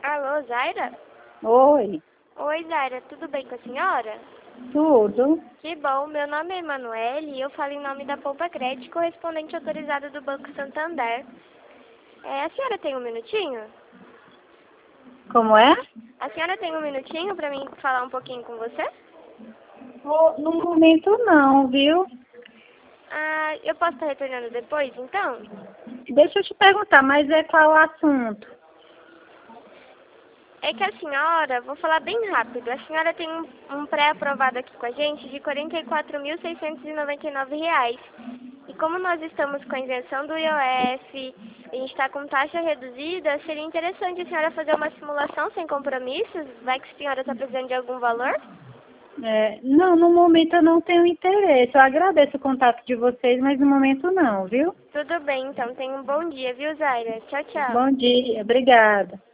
Alô, Zaira? Oi, Oi, Zaira, tudo bem com a senhora? tudo. Que bom, meu nome é Emanuele e eu falo em nome da Poupa Crédito, correspondente autorizado do Banco Santander. A senhora tem um minutinho? Como é? A senhora tem um minutinho para mim falar um pouquinho com você? No momento não, viu? Ah, eu posso estar retornando depois, então? Deixa eu te perguntar, mas é qual o assunto? É que a senhora, vou falar bem rápido, a senhora tem um pré-aprovado aqui com a gente de R$ 44.699. E como nós estamos com a isenção do IOF, a gente está com taxa reduzida, seria interessante a senhora fazer uma simulação sem compromissos? Vai que a senhora está precisando de algum valor? Não, no momento eu não tenho interesse. Eu agradeço o contato de vocês, mas no momento não, viu? Tudo bem, então. Tenha um bom dia, viu, Zaira? Tchau, tchau. Bom dia, obrigada.